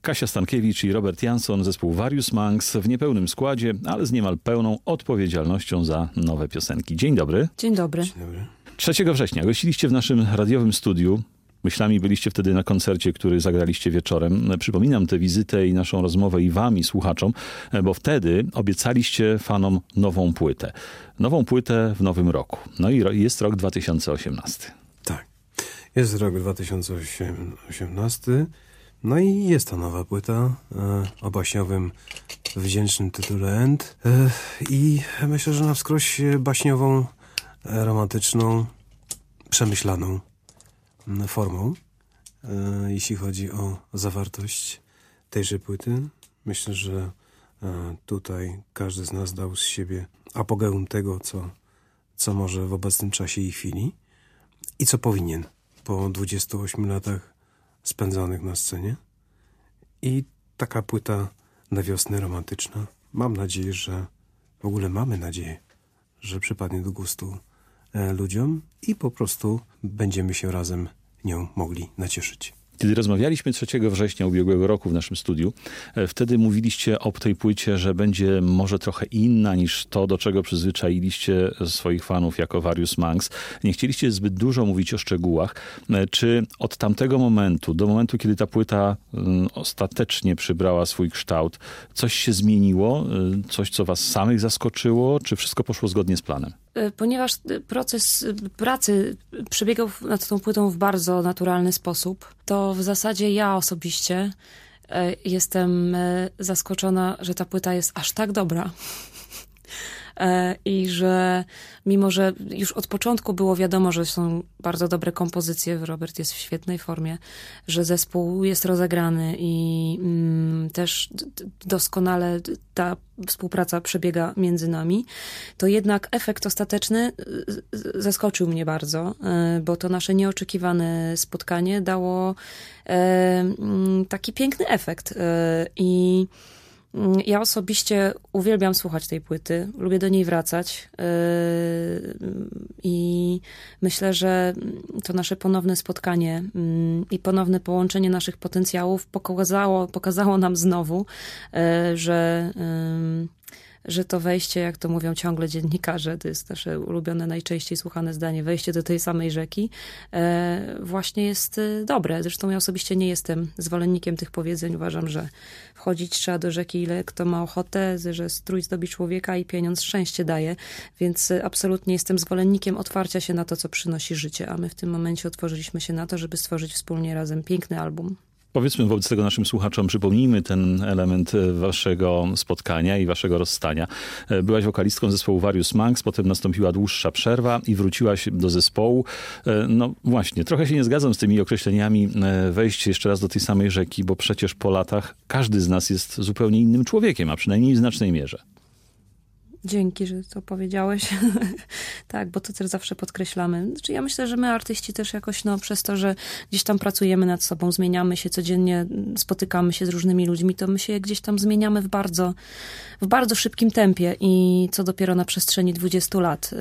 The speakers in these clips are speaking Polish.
Kasia Stankiewicz i Robert Jansson, zespół Various Monks w niepełnym składzie, ale z niemal pełną odpowiedzialnością za nowe piosenki. Dzień dobry. Dzień dobry. Dzień dobry. 3 września gościliście w naszym radiowym studiu. Myślami byliście wtedy na koncercie, który zagraliście wieczorem. Przypominam tę wizytę i naszą rozmowę i wam, i słuchaczom, bo wtedy obiecaliście fanom nową płytę. Nową płytę w nowym roku. No i jest rok 2018. Tak. Jest rok 2018. No i jest ta nowa płyta o baśniowym, wdzięcznym tytule End. I myślę, że na wskroś baśniową, romantyczną, przemyślaną formą, jeśli chodzi o zawartość tejże płyty. Myślę, że tutaj każdy z nas dał z siebie apogeum tego, co może w obecnym czasie i chwili i co powinien po 28 latach spędzonych na scenie. I taka płyta na wiosnę romantyczna. Mam nadzieję, mamy nadzieję, że przypadnie do gustu ludziom i po prostu będziemy się razem nią mogli nacieszyć. Kiedy rozmawialiśmy 3 września ubiegłego roku w naszym studiu, wtedy mówiliście o tej płycie, że będzie może trochę inna niż to, do czego przyzwyczailiście swoich fanów jako Various Monks. Nie chcieliście zbyt dużo mówić o szczegółach. Czy od tamtego momentu, do momentu, kiedy ta płyta ostatecznie przybrała swój kształt, coś się zmieniło? Coś, co was samych zaskoczyło? Czy wszystko poszło zgodnie z planem? Ponieważ proces pracy przebiegał nad tą płytą w bardzo naturalny sposób, to w zasadzie ja osobiście jestem zaskoczona, że ta płyta jest aż tak dobra. I że mimo, że już od początku było wiadomo, że są bardzo dobre kompozycje, Robert jest w świetnej formie, że zespół jest rozegrany i też doskonale ta współpraca przebiega między nami, to jednak efekt ostateczny zaskoczył mnie bardzo, bo to nasze nieoczekiwane spotkanie dało taki piękny efekt. I ja osobiście uwielbiam słuchać tej płyty, lubię do niej wracać i myślę, że to nasze ponowne spotkanie i ponowne połączenie naszych potencjałów pokazało nam znowu, że to wejście, jak to mówią ciągle dziennikarze, to jest nasze ulubione, najczęściej słuchane zdanie, wejście do tej samej rzeki, właśnie jest dobre. Zresztą ja osobiście nie jestem zwolennikiem tych powiedzeń. Uważam, że wchodzić trzeba do rzeki, ile kto ma ochotę, że strój zdobi człowieka i pieniądz szczęście daje. Więc absolutnie jestem zwolennikiem otwarcia się na to, co przynosi życie. A my w tym momencie otworzyliśmy się na to, żeby stworzyć wspólnie razem piękny album. Powiedzmy wobec tego naszym słuchaczom, przypomnijmy ten element waszego spotkania i waszego rozstania. Byłaś wokalistką zespołu Various Monks, potem nastąpiła dłuższa przerwa i wróciłaś do zespołu. No właśnie, trochę się nie zgadzam z tymi określeniami wejść jeszcze raz do tej samej rzeki, bo przecież po latach każdy z nas jest zupełnie innym człowiekiem, a przynajmniej w znacznej mierze. Dzięki, że to powiedziałeś. Tak, bo to też zawsze podkreślamy. Znaczy, ja myślę, że my artyści też jakoś, przez to, że gdzieś tam pracujemy nad sobą, zmieniamy się codziennie, spotykamy się z różnymi ludźmi, to my się gdzieś tam zmieniamy w bardzo szybkim tempie i co dopiero na przestrzeni 20 lat.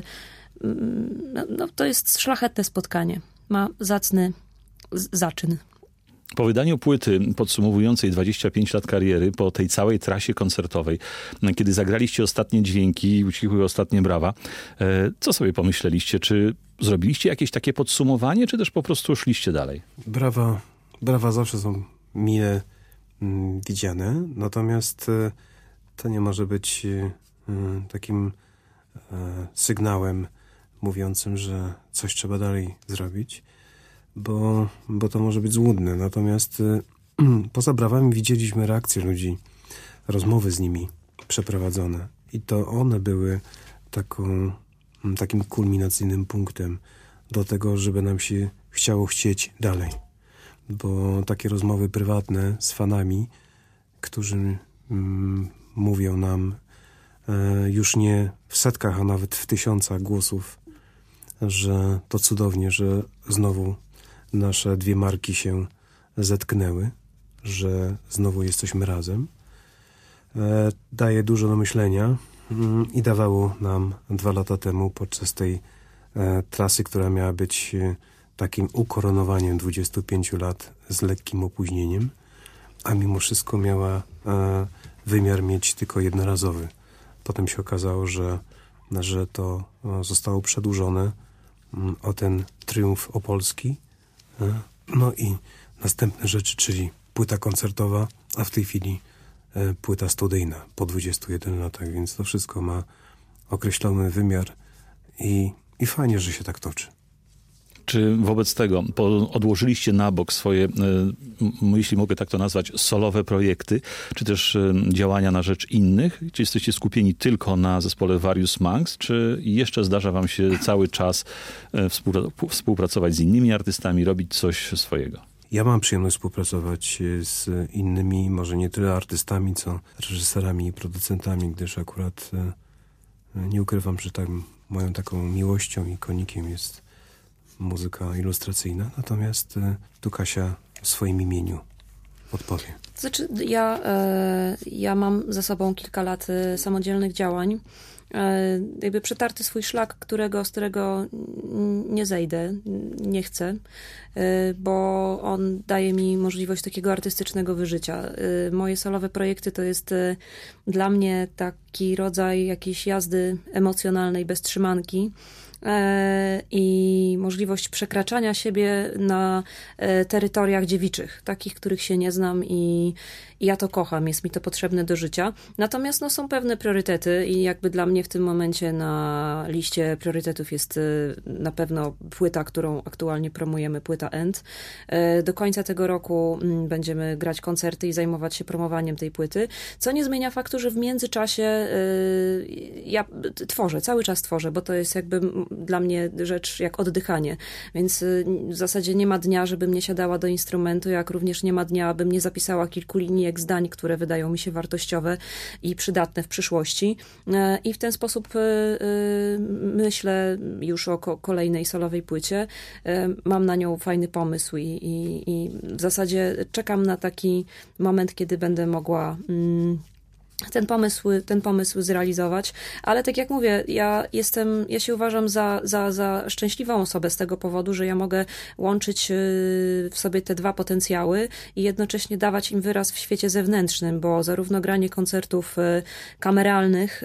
To jest szlachetne spotkanie. Ma zacny zaczyn. Po wydaniu płyty podsumowującej 25 lat kariery, po tej całej trasie koncertowej, kiedy zagraliście ostatnie dźwięki i ucichły ostatnie brawa, co sobie pomyśleliście? Czy zrobiliście jakieś takie podsumowanie, czy też po prostu szliście dalej? Brawa zawsze są mile widziane, natomiast to nie może być takim sygnałem mówiącym, że coś trzeba dalej zrobić. Bo to może być złudne. Natomiast poza brawami widzieliśmy reakcje ludzi, rozmowy z nimi przeprowadzone. I to one były takim kulminacyjnym punktem do tego, żeby nam się chcieć dalej. Bo takie rozmowy prywatne z fanami, którzy mówią nam już nie w setkach, a nawet w tysiącach głosów, że to cudownie, że znowu nasze dwie marki się zetknęły, że znowu jesteśmy razem. Daje dużo do myślenia i dawało nam 2 lata temu podczas tej trasy, która miała być takim ukoronowaniem 25 lat z lekkim opóźnieniem. a mimo wszystko miała wymiar mieć tylko jednorazowy. Potem się okazało, że to zostało przedłużone o ten triumf opolski. No i następne rzeczy, czyli płyta koncertowa, a w tej chwili płyta studyjna po 21 latach, więc to wszystko ma określony wymiar i fajnie, że się tak toczy. Czy wobec tego odłożyliście na bok swoje, jeśli mogę tak to nazwać, solowe projekty, czy też działania na rzecz innych? Czy jesteście skupieni tylko na zespole Various Monks, czy jeszcze zdarza wam się cały czas współpracować z innymi artystami, robić coś swojego? Ja mam przyjemność współpracować z innymi, może nie tyle artystami, co reżyserami i producentami, gdyż akurat nie ukrywam, że moją taką miłością i konikiem jest muzyka ilustracyjna, natomiast tu Kasia w swoim imieniu odpowie. Znaczy, ja mam za sobą kilka lat samodzielnych działań. Jakby przetarty swój szlak, z którego nie zejdę, nie chcę, bo on daje mi możliwość takiego artystycznego wyżycia. Moje solowe projekty to jest dla mnie taki rodzaj jakiejś jazdy emocjonalnej bez trzymanki i możliwość przekraczania siebie na terytoriach dziewiczych, takich, których się nie znam i ja to kocham, jest mi to potrzebne do życia. Natomiast są pewne priorytety i jakby dla mnie w tym momencie na liście priorytetów jest na pewno płyta, którą aktualnie promujemy, płyta End. Do końca tego roku będziemy grać koncerty i zajmować się promowaniem tej płyty, co nie zmienia faktu, że w międzyczasie ja cały czas tworzę, bo to jest jakby dla mnie rzecz jak oddychanie, więc w zasadzie nie ma dnia, żebym nie siadała do instrumentu, jak również nie ma dnia, abym nie zapisała kilku linijek zdań, które wydają mi się wartościowe i przydatne w przyszłości. I w ten sposób myślę już o kolejnej solowej płycie. Mam na nią fajny pomysł i w zasadzie czekam na taki moment, kiedy będę mogła ten pomysł zrealizować, ale tak jak mówię, ja się uważam za szczęśliwą osobę z tego powodu, że ja mogę łączyć w sobie te dwa potencjały i jednocześnie dawać im wyraz w świecie zewnętrznym, bo zarówno granie koncertów kameralnych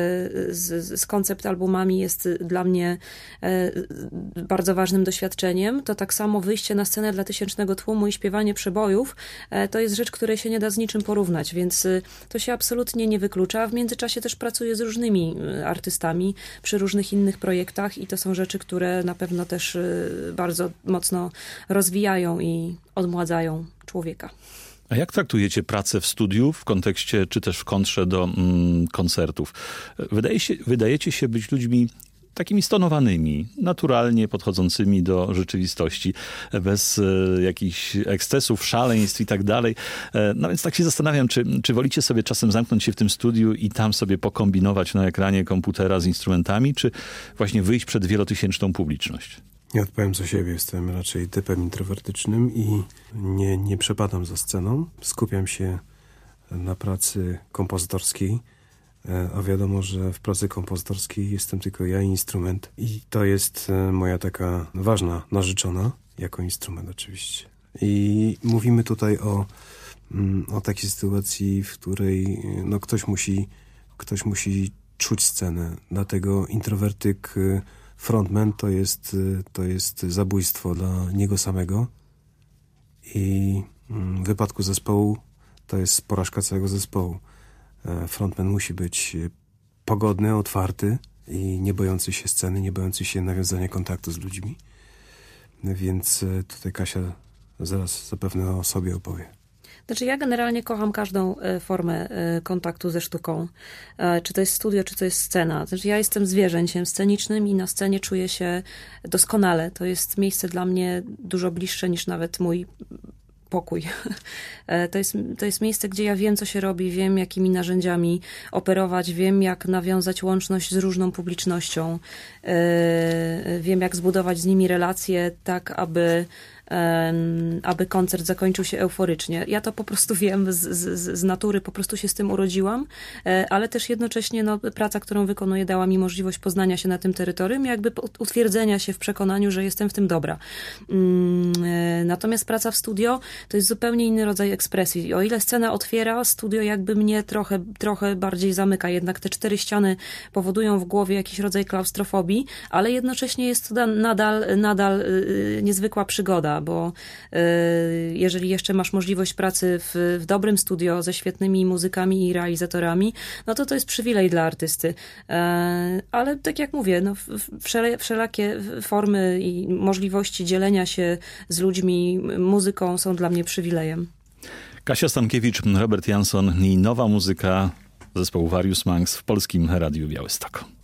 z koncept albumami jest dla mnie bardzo ważnym doświadczeniem, to tak samo wyjście na scenę dla tysięcznego tłumu i śpiewanie przebojów, to jest rzecz, której się nie da z niczym porównać, więc to się absolutnie nie wyklucza, a w międzyczasie też pracuję z różnymi artystami przy różnych innych projektach i to są rzeczy, które na pewno też bardzo mocno rozwijają i odmładzają człowieka. A jak traktujecie pracę w studiu w kontekście, czy też w kontrze do koncertów? Wydajecie się być ludźmi takimi stonowanymi, naturalnie podchodzącymi do rzeczywistości, bez jakichś ekscesów, szaleństw i tak dalej. No więc tak się zastanawiam, czy wolicie sobie czasem zamknąć się w tym studiu i tam sobie pokombinować na ekranie komputera z instrumentami, czy właśnie wyjść przed wielotysięczną publiczność? Nie odpowiem za siebie, jestem raczej typem introwertycznym i nie przepadam za sceną. Skupiam się na pracy kompozytorskiej, a wiadomo, że w pracy kompozytorskiej jestem tylko ja i instrument. I to jest moja taka ważna narzeczona, jako instrument oczywiście. I mówimy tutaj o takiej sytuacji, w której ktoś musi czuć scenę. Dlatego introwertyk, frontman to jest zabójstwo dla niego samego. I w wypadku zespołu to jest porażka całego zespołu. Frontman musi być pogodny, otwarty i nie bojący się sceny, nie bojący się nawiązania kontaktu z ludźmi. Więc tutaj Kasia zaraz zapewne o sobie opowie. Znaczy ja generalnie kocham każdą formę kontaktu ze sztuką. Czy to jest studio, czy to jest scena. Znaczy ja jestem zwierzęciem scenicznym i na scenie czuję się doskonale. To jest miejsce dla mnie dużo bliższe niż nawet mój pokój. To jest miejsce, gdzie ja wiem, co się robi, wiem, jakimi narzędziami operować, wiem, jak nawiązać łączność z różną publicznością, wiem, jak zbudować z nimi relacje tak, aby aby koncert zakończył się euforycznie. Ja to po prostu wiem z natury, po prostu się z tym urodziłam, ale też jednocześnie praca, którą wykonuję, dała mi możliwość poznania się na tym terytorium, jakby utwierdzenia się w przekonaniu, że jestem w tym dobra. Natomiast praca w studio to jest zupełnie inny rodzaj ekspresji. O ile scena otwiera, studio jakby mnie trochę bardziej zamyka. Jednak te 4 ściany powodują w głowie jakiś rodzaj klaustrofobii, ale jednocześnie jest to nadal niezwykła przygoda, bo jeżeli jeszcze masz możliwość pracy w dobrym studio ze świetnymi muzykami i realizatorami, no to jest przywilej dla artysty. Ale tak jak mówię, wszelakie formy i możliwości dzielenia się z ludźmi muzyką są dla mnie przywilejem. Kasia Stankiewicz, Robert Jansson i nowa muzyka zespołu Various Monks w Polskim Radiu Białystok.